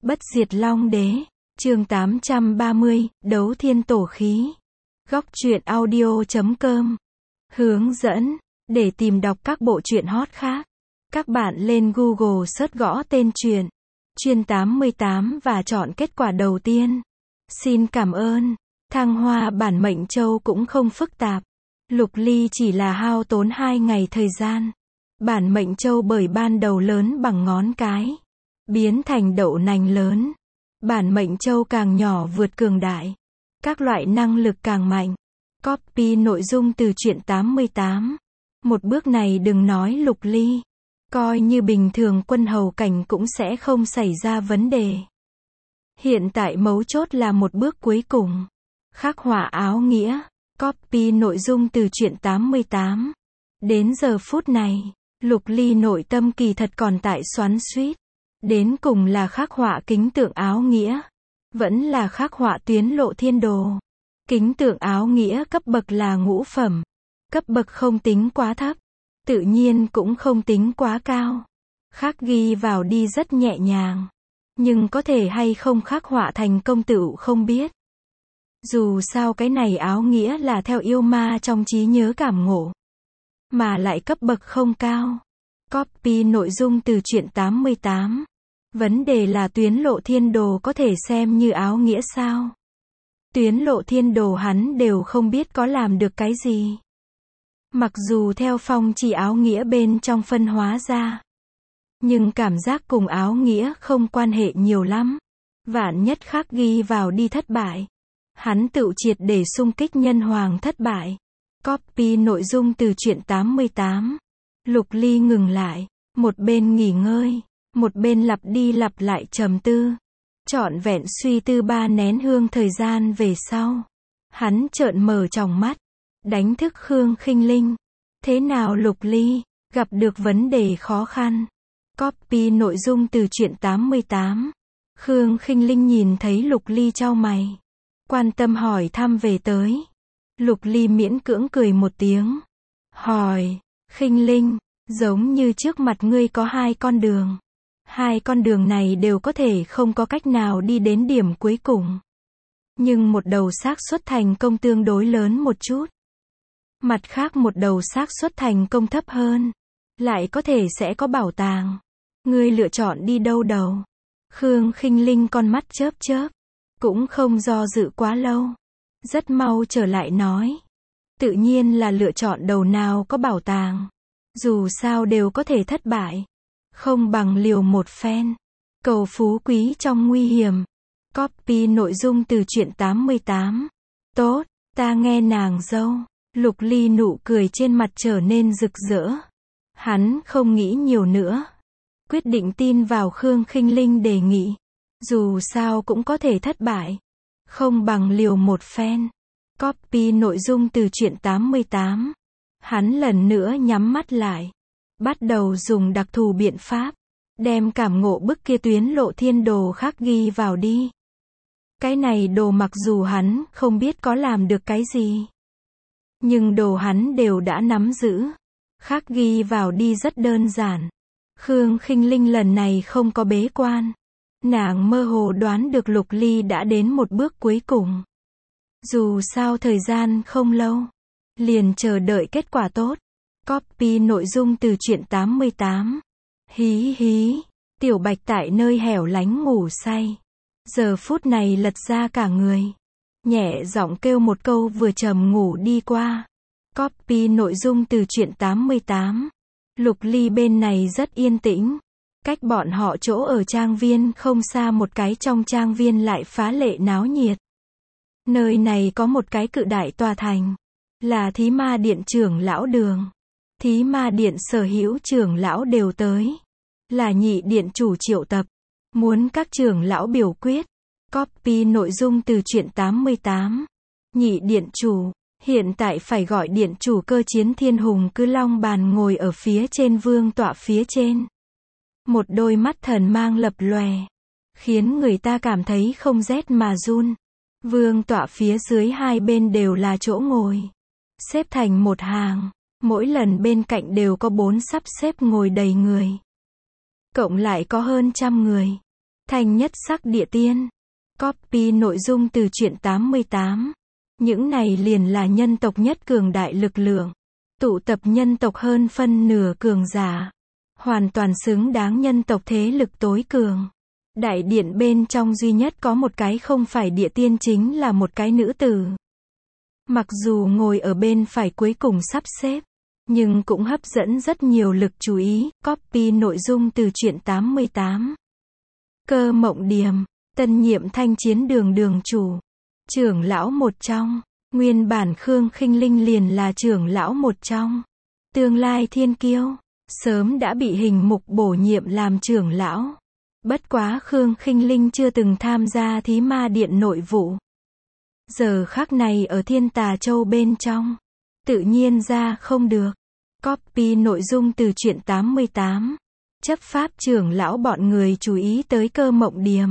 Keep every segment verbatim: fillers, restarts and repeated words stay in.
Bất diệt Long Đế, chương tám trăm ba mươi, Đấu Thiên Tổ Khí. Góc truyện audio chấm com. Hướng dẫn, để tìm đọc các bộ truyện hot khác, các bạn lên Google search gõ tên truyện, Truyện tám mươi tám và chọn kết quả đầu tiên. Xin cảm ơn. Thăng hoa bản mệnh châu cũng không phức tạp. Lục ly chỉ là hao tốn hai ngày thời gian. Bản mệnh châu bởi ban đầu lớn bằng ngón cái, biến thành đậu nành lớn. Bản mệnh châu càng nhỏ vượt cường đại, các loại năng lực càng mạnh. Copy nội dung từ truyện tám mươi tám. Một bước này đừng nói lục ly, coi như bình thường quân hầu cảnh cũng sẽ không xảy ra vấn đề. Hiện tại mấu chốt là một bước cuối cùng. Khắc họa áo nghĩa. Copy nội dung từ truyện tám mươi tám. Đến giờ phút này, lục ly nội tâm kỳ thật còn tại xoắn xuýt. Đến cùng là khắc họa kính tượng áo nghĩa, vẫn là khắc họa tuyến lộ thiên đồ. Kính tượng áo nghĩa cấp bậc là ngũ phẩm, cấp bậc không tính quá thấp, tự nhiên cũng không tính quá cao. Khắc ghi vào đi rất nhẹ nhàng, nhưng có thể hay không khắc họa thành công tựu không biết. Dù sao cái này áo nghĩa là theo yêu ma trong trí nhớ cảm ngộ, mà lại cấp bậc không cao. Copy nội dung từ truyện tám mươi tám. Vấn đề là tuyến lộ thiên đồ có thể xem như áo nghĩa sao? Tuyến lộ thiên đồ hắn đều không biết có làm được cái gì. Mặc dù theo phong chỉ áo nghĩa bên trong phân hóa ra, nhưng cảm giác cùng áo nghĩa không quan hệ nhiều lắm. Vạn nhất khắc ghi vào đi thất bại, hắn tự triệt để xung kích nhân hoàng thất bại. Copy nội dung từ truyện tám mươi tám. Lục ly ngừng lại, một bên nghỉ ngơi, một bên lặp đi lặp lại trầm tư. Trọn vẹn suy tư ba nén hương thời gian về sau, hắn trợn mở tròng mắt, đánh thức Khương Khinh Linh. Thế nào lục ly, gặp được vấn đề khó khăn? Copy nội dung từ truyện tám mươi tám. Khương Khinh Linh nhìn thấy lục ly chau mày, quan tâm hỏi thăm về tới. Lục ly miễn cưỡng cười một tiếng, hỏi, Khinh Linh, giống như trước mặt ngươi có hai con đường. Hai con đường này đều có thể không có cách nào đi đến điểm cuối cùng. Nhưng một đầu xác suất thành công tương đối lớn một chút. Mặt khác một đầu xác suất thành công thấp hơn, lại có thể sẽ có bảo tàng. Ngươi lựa chọn đi đâu đầu? Khương Khinh Linh con mắt chớp chớp, cũng không do dự quá lâu, rất mau trở lại nói. Tự nhiên là lựa chọn đầu nào có bảo tàng. Dù sao đều có thể thất bại, không bằng liều một phen, cầu phú quý trong nguy hiểm. Copy nội dung từ truyện tám mươi tám. Tốt, ta nghe nàng dâu. Lục ly nụ cười trên mặt trở nên rực rỡ. Hắn không nghĩ nhiều nữa, quyết định tin vào Khương Khinh Linh đề nghị. Dù sao cũng có thể thất bại, không bằng liều một phen. Copy nội dung từ truyện tám mươi tám. Hắn lần nữa nhắm mắt lại, bắt đầu dùng đặc thù biện pháp, đem cảm ngộ bức kia tuyến lộ thiên đồ khắc ghi vào đi. Cái này đồ mặc dù hắn không biết có làm được cái gì, nhưng đồ hắn đều đã nắm giữ. Khắc ghi vào đi rất đơn giản. Khương Khinh Linh lần này không có bế quan. Nàng mơ hồ đoán được lục ly đã đến một bước cuối cùng. Dù sao thời gian không lâu, liền chờ đợi kết quả tốt. Copy nội dung từ truyện tám mươi tám. Hí hí, tiểu bạch tại nơi hẻo lánh ngủ say. Giờ phút này lật ra cả người, nhẹ giọng kêu một câu vừa trầm ngủ đi qua. Copy nội dung từ truyện tám mươi tám. Lục ly bên này rất yên tĩnh. Cách bọn họ chỗ ở trang viên không xa một cái trong trang viên lại phá lệ náo nhiệt. Nơi này có một cái cự đại tòa thành, là Thí Ma Điện trưởng lão đường. Thí Ma Điện sở hữu trưởng lão đều tới. Là nhị điện chủ triệu tập, muốn các trưởng lão biểu quyết. Copy nội dung từ truyện tám mươi tám. Nhị điện chủ, hiện tại phải gọi điện chủ cơ chiến thiên hùng cứ long bàn ngồi ở phía trên vương tọa phía trên. Một đôi mắt thần mang lập lòe, khiến người ta cảm thấy không rét mà run. Vương tọa phía dưới hai bên đều là chỗ ngồi, xếp thành một hàng, mỗi lần bên cạnh đều có bốn sắp xếp ngồi đầy người. Cộng lại có hơn trăm người. Thanh nhất sắc địa tiên. Copy nội dung từ truyện tám mươi tám. Những này liền là nhân tộc nhất cường đại lực lượng. Tụ tập nhân tộc hơn phân nửa cường giả. Hoàn toàn xứng đáng nhân tộc thế lực tối cường. Đại điện bên trong duy nhất có một cái không phải địa tiên chính là một cái nữ tử. Mặc dù ngồi ở bên phải cuối cùng sắp xếp, nhưng cũng hấp dẫn rất nhiều lực chú ý. Copy nội dung từ truyện tám mươi tám. Cơ Mộng Điềm, tân nhiệm Thanh Chiến Đường đường chủ. Trưởng lão một trong. Nguyên bản Khương Khinh Linh liền là trưởng lão một trong. Tương lai thiên kiêu. Sớm đã bị hình mục bổ nhiệm làm trưởng lão. Bất quá Khương Khinh Linh chưa từng tham gia thí ma điện nội vụ. Giờ khắc này ở Thiên Tà Châu bên trong. Tự nhiên ra không được. Copy nội dung từ truyện tám mươi tám. Chấp pháp trưởng lão bọn người chú ý tới Cơ Mộng Điềm.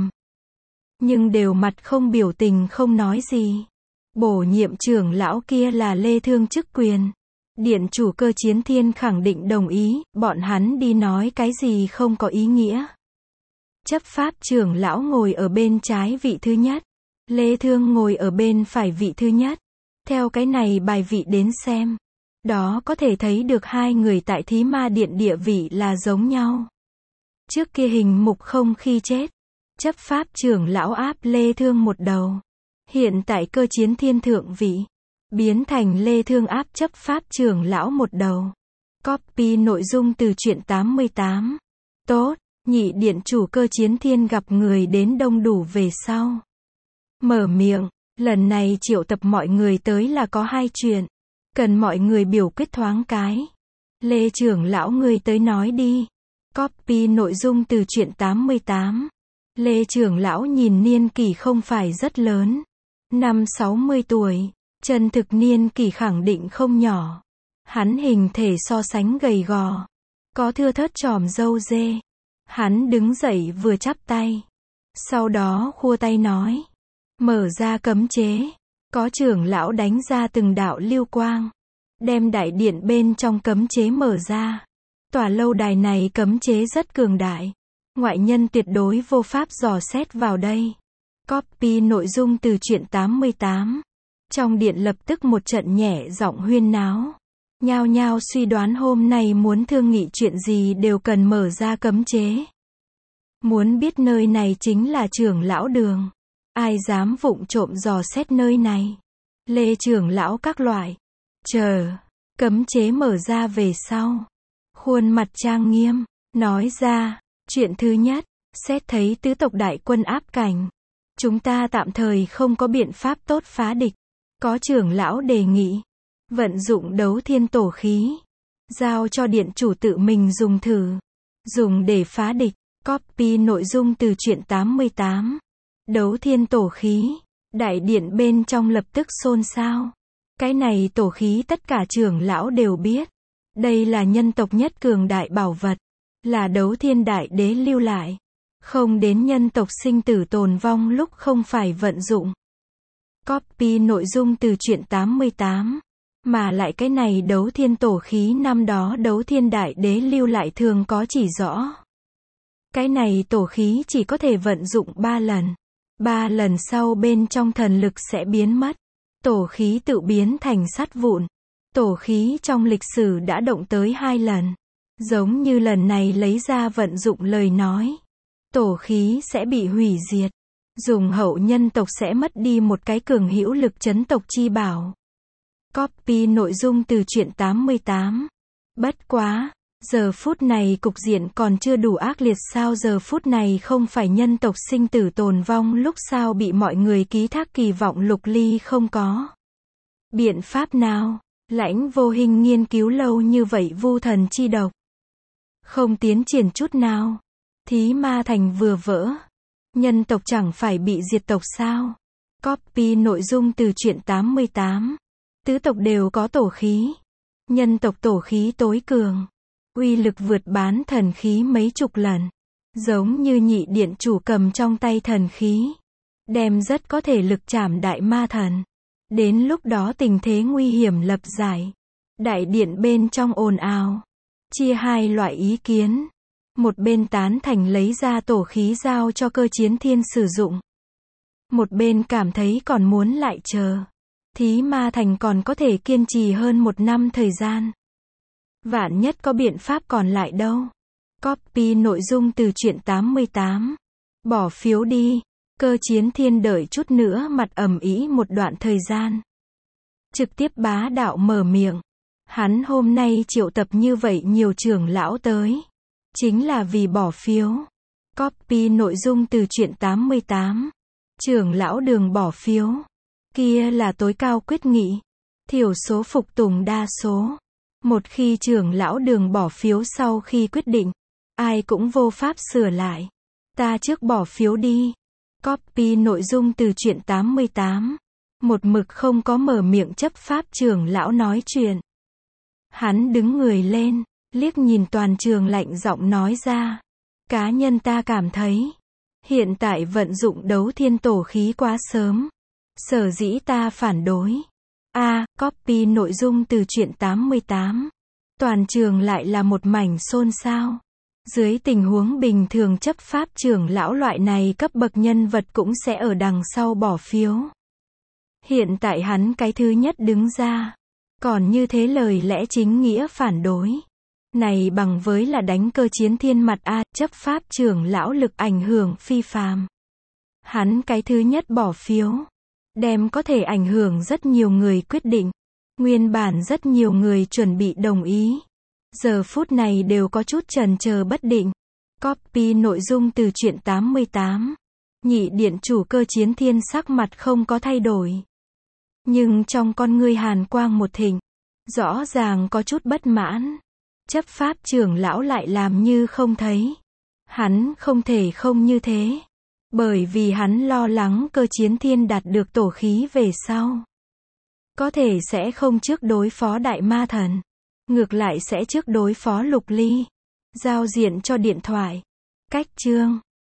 Nhưng đều mặt không biểu tình không nói gì. Bổ nhiệm trưởng lão kia là Lê Thương chức quyền. Điện chủ Cơ Chiến Thiên khẳng định đồng ý, bọn hắn đi nói cái gì không có ý nghĩa. Chấp pháp trưởng lão ngồi ở bên trái vị thứ nhất. Lê Thương ngồi ở bên phải vị thứ nhất. Theo cái này bài vị đến xem. Đó có thể thấy được hai người tại thí ma điện địa vị là giống nhau. Trước kia hình mục không khi chết. Chấp pháp trưởng lão áp Lê Thương một đầu. Hiện tại Cơ Chiến Thiên thượng vị. Biến thành Lê Thương áp chấp pháp trưởng lão một đầu. Copy nội dung từ truyện tám mươi tám. Tốt, nhị điện chủ Cơ Chiến Thiên gặp người đến đông đủ về sau. Mở miệng, lần này triệu tập mọi người tới là có hai chuyện. Cần mọi người biểu quyết thoáng cái. Lê trưởng lão người tới nói đi. Copy nội dung từ truyện tám mươi tám. Lê trưởng lão nhìn niên kỷ không phải rất lớn. Năm sáu mươi tuổi. Chân thực niên kỷ khẳng định không nhỏ. Hắn hình thể so sánh gầy gò. Có thưa thớt chòm râu dê. Hắn đứng dậy vừa chắp tay. Sau đó khua tay nói. Mở ra cấm chế. Có trưởng lão đánh ra từng đạo lưu quang. Đem đại điện bên trong cấm chế mở ra. Tòa lâu đài này cấm chế rất cường đại. Ngoại nhân tuyệt đối vô pháp dò xét vào đây. Copy nội dung từ truyện tám mươi tám. Trong điện lập tức một trận nhẹ giọng huyên náo. Nhao nhao suy đoán hôm nay muốn thương nghị chuyện gì đều cần mở ra cấm chế. Muốn biết nơi này chính là trưởng lão đường. Ai dám vụng trộm dò xét nơi này. Lê trưởng lão các loại. Chờ. Cấm chế mở ra về sau. Khuôn mặt trang nghiêm. Nói ra. Chuyện thứ nhất. Xét thấy tứ tộc đại quân áp cảnh. Chúng ta tạm thời không có biện pháp tốt phá địch. Có trưởng lão đề nghị. Vận dụng đấu thiên tổ khí. Giao cho điện chủ tự mình dùng thử. Dùng để phá địch. Copy nội dung từ truyện tám mươi tám. Đấu thiên tổ khí. Đại điện bên trong lập tức xôn xao. Cái này tổ khí tất cả trưởng lão đều biết. Đây là nhân tộc nhất cường đại bảo vật. Là đấu thiên đại đế lưu lại. Không đến nhân tộc sinh tử tồn vong lúc không phải vận dụng. Copy nội dung từ truyện tám mươi tám. Mà lại cái này đấu thiên tổ khí năm đó đấu thiên đại đế lưu lại thường có chỉ rõ. Cái này tổ khí chỉ có thể vận dụng ba lần. Ba lần sau bên trong thần lực sẽ biến mất. Tổ khí tự biến thành sắt vụn. Tổ khí trong lịch sử đã động tới hai lần. Giống như lần này lấy ra vận dụng lời nói. Tổ khí sẽ bị hủy diệt. Dùng hậu nhân tộc sẽ mất đi một cái cường hữu lực chấn tộc chi bảo. Copy nội dung từ truyện tám mươi tám. Bất quá, giờ phút này cục diện còn chưa đủ ác liệt sao giờ phút này không phải nhân tộc sinh tử tồn vong lúc sao bị mọi người ký thác kỳ vọng Lục Ly không có. Biện pháp nào? Lãnh Vô Hình nghiên cứu lâu như vậy vu thần chi độc. Không tiến triển chút nào. Thí ma thành vừa vỡ. Nhân tộc chẳng phải bị diệt tộc sao? Copy nội dung từ truyện tám mươi tám. Tứ tộc đều có tổ khí. Nhân tộc tổ khí tối cường. Uy lực vượt bán thần khí mấy chục lần. Giống như nhị điện chủ cầm trong tay thần khí. Đem rất có thể lực chảm đại ma thần. Đến lúc đó tình thế nguy hiểm lập giải. Đại điện bên trong ồn ào. Chia hai loại ý kiến. Một bên tán thành lấy ra tổ khí giao cho Cơ Chiến Thiên sử dụng. Một bên cảm thấy còn muốn lại chờ. Thí Ma Thành còn có thể kiên trì hơn một năm thời gian. Vạn nhất có biện pháp còn lại đâu. Copy nội dung từ truyện tám mươi tám. Bỏ phiếu đi. Cơ Chiến Thiên đợi chút nữa mặt ầm ĩ một đoạn thời gian. Trực tiếp bá đạo mở miệng. Hắn hôm nay triệu tập như vậy nhiều trưởng lão tới. Chính là vì bỏ phiếu. Copy nội dung từ truyện tám mươi tám. Trưởng lão Đường bỏ phiếu. Kia là tối cao quyết nghị. Thiểu số phục tùng đa số. Một khi trưởng lão Đường bỏ phiếu sau khi quyết định, ai cũng vô pháp sửa lại. Ta trước bỏ phiếu đi. Copy nội dung từ truyện tám mươi tám. Một mực không có mở miệng chấp pháp trưởng lão nói chuyện. Hắn đứng người lên, liếc nhìn toàn trường lạnh giọng nói ra. Cá nhân ta cảm thấy, hiện tại vận dụng đấu thiên tổ khí quá sớm. Sở dĩ ta phản đối. A, copy nội dung từ truyện tám mươi tám. Toàn trường lại là một mảnh xôn xao. Dưới tình huống bình thường chấp pháp trưởng lão loại này cấp bậc nhân vật cũng sẽ ở đằng sau bỏ phiếu. Hiện tại hắn cái thứ nhất đứng ra. Còn như thế lời lẽ chính nghĩa phản đối. Này bằng với là đánh Cơ Chiến Thiên mặt A, chấp pháp trưởng lão lực ảnh hưởng phi phàm. Hắn cái thứ nhất bỏ phiếu. Đem có thể ảnh hưởng rất nhiều người quyết định. Nguyên bản rất nhiều người chuẩn bị đồng ý. Giờ phút này đều có chút chần chờ bất định. Copy nội dung từ truyện tám mươi tám. Nhị điện chủ Cơ Chiến Thiên sắc mặt không có thay đổi. Nhưng trong con ngươi hàn quang một thịnh. Rõ ràng có chút bất mãn. Chấp pháp trưởng lão lại làm như không thấy. Hắn không thể không như thế. Bởi vì hắn lo lắng Cơ Chiến Thiên đạt được tổ khí về sau. Có thể sẽ không trước đối phó Đại Ma Thần. Ngược lại sẽ trước đối phó Lục Ly. Giao diện cho điện thoại. Cách chương.